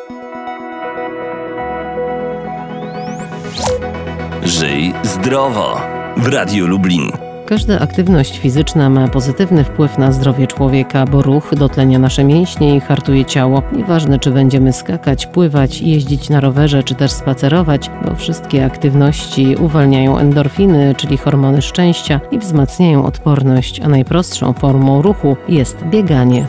Żyj zdrowo w Radiu Lublin. Każda aktywność fizyczna ma pozytywny wpływ na zdrowie człowieka, bo ruch dotlenia nasze mięśnie i hartuje ciało. Nieważne, czy będziemy skakać, pływać, jeździć na rowerze, czy też spacerować, bo wszystkie aktywności uwalniają endorfiny, czyli hormony szczęścia i wzmacniają odporność, a najprostszą formą ruchu jest bieganie.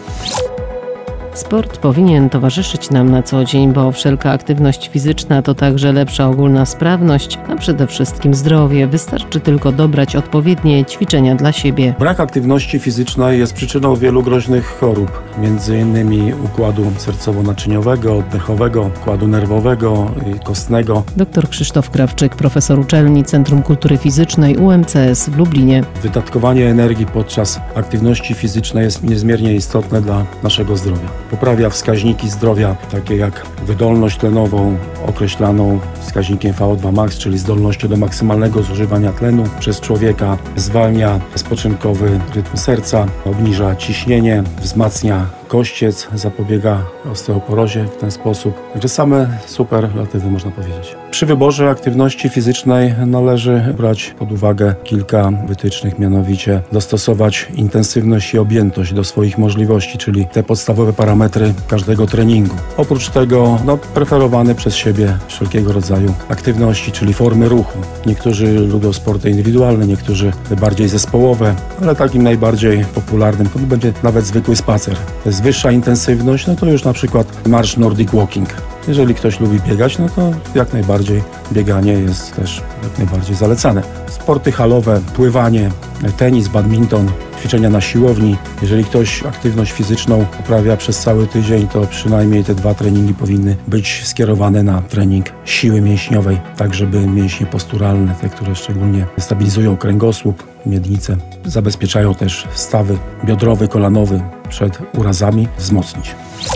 Sport powinien towarzyszyć nam na co dzień, bo wszelka aktywność fizyczna to także lepsza ogólna sprawność, a przede wszystkim zdrowie. Wystarczy tylko dobrać odpowiednie ćwiczenia dla siebie. Brak aktywności fizycznej jest przyczyną wielu groźnych chorób, m.in. układu sercowo-naczyniowego, oddechowego, układu nerwowego i kostnego. Dr Krzysztof Krawczyk, profesor uczelni Centrum Kultury Fizycznej UMCS w Lublinie. Wydatkowanie energii podczas aktywności fizycznej jest niezmiernie istotne dla naszego zdrowia. Poprawia wskaźniki zdrowia, takie jak wydolność tlenową, określaną wskaźnikiem VO2 max, czyli zdolnością do maksymalnego zużywania tlenu przez człowieka, zwalnia spoczynkowy rytm serca, obniża ciśnienie, wzmacnia kościec, zapobiega osteoporozie w ten sposób. Także same superlatywy, można powiedzieć. Przy wyborze aktywności fizycznej należy brać pod uwagę kilka wytycznych, mianowicie dostosować intensywność i objętość do swoich możliwości, czyli te podstawowe parametry każdego treningu. Oprócz tego preferowane przez siebie wszelkiego rodzaju aktywności, czyli formy ruchu. Niektórzy lubią sporty indywidualne, niektórzy bardziej zespołowe, ale takim najbardziej popularnym to będzie nawet zwykły spacer. To jest wyższa intensywność, to już na przykład marsz Nordic Walking. Jeżeli ktoś lubi biegać, to jak najbardziej bieganie jest też jak najbardziej zalecane. Sporty halowe, pływanie, tenis, badminton, ćwiczenia na siłowni. Jeżeli ktoś aktywność fizyczną uprawia przez cały tydzień, to przynajmniej te 2 treningi powinny być skierowane na trening siły mięśniowej, tak żeby mięśnie posturalne, te, które szczególnie stabilizują kręgosłup, miednicę, zabezpieczają też stawy biodrowy, kolanowy przed urazami, wzmocnić.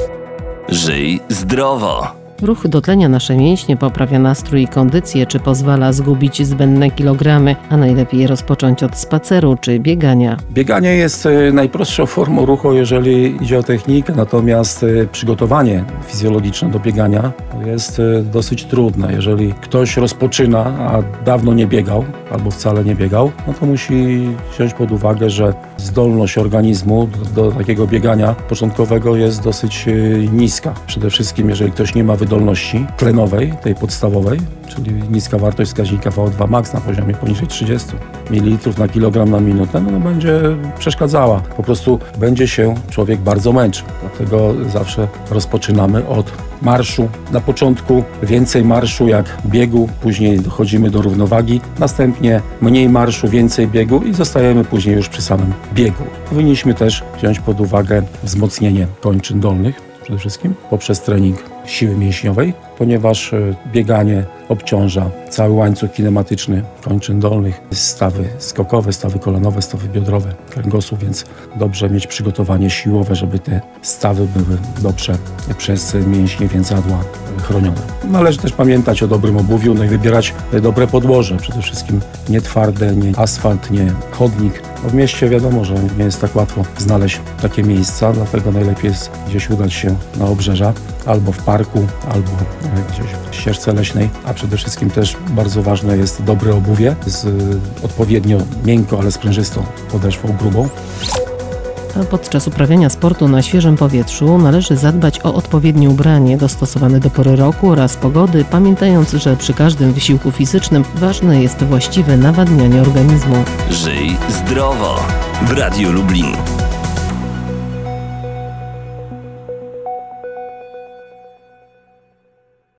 Żyj zdrowo. Ruch dotlenia nasze mięśnie, poprawia nastrój i kondycję, czy pozwala zgubić zbędne kilogramy, a najlepiej rozpocząć od spaceru czy biegania. Bieganie jest najprostszą formą ruchu, jeżeli idzie o technikę, natomiast przygotowanie fizjologiczne do biegania jest dosyć trudne. Jeżeli ktoś rozpoczyna, a dawno nie biegał albo wcale nie biegał, to musi wziąć pod uwagę, że zdolność organizmu do takiego biegania początkowego jest dosyć niska. Przede wszystkim, jeżeli ktoś nie ma wydolności tlenowej, tej podstawowej, czyli niska wartość wskaźnika VO2 max na poziomie poniżej 30 ml na kilogram na minutę, będzie przeszkadzała. Po prostu będzie się człowiek bardzo męczył. Dlatego zawsze rozpoczynamy od marszu. Na początku więcej marszu jak biegu, później dochodzimy do równowagi, następnie mniej marszu, więcej biegu i zostajemy później już przy samym biegu. Powinniśmy też wziąć pod uwagę wzmocnienie kończyn dolnych, przede wszystkim poprzez trening siły mięśniowej, ponieważ bieganie obciąża cały łańcuch kinematyczny kończyn dolnych, stawy skokowe, stawy kolanowe, stawy biodrowe, kręgosłup, więc dobrze mieć przygotowanie siłowe, żeby te stawy były dobrze przez mięśnie więzadła chronione. Należy też pamiętać o dobrym obuwiu, i wybierać dobre podłoże, przede wszystkim nie twarde, nie asfalt, nie chodnik. W mieście wiadomo, że nie jest tak łatwo znaleźć takie miejsca, dlatego najlepiej jest gdzieś udać się na obrzeża, albo w parku, albo gdzieś w ścieżce leśnej, a przede wszystkim też bardzo ważne jest dobre obuwie z odpowiednio miękką, ale sprężystą podeszwą grubą. A podczas uprawiania sportu na świeżym powietrzu należy zadbać o odpowiednie ubranie dostosowane do pory roku oraz pogody, pamiętając, że przy każdym wysiłku fizycznym ważne jest właściwe nawadnianie organizmu. Żyj zdrowo w Radiu Lublin.